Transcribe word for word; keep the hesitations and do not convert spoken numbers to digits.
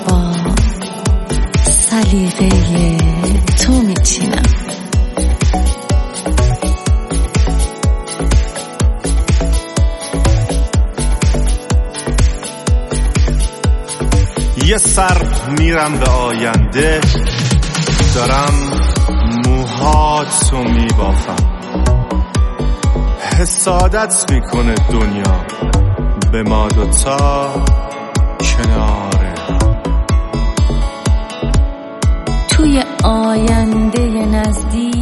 با سلیقه تو میچینم. یه سر میرم به آینده، دارم موهاتو میبافم، حسادت میکنه دنیا به ما دوتا کناره. توی آینده نزدیک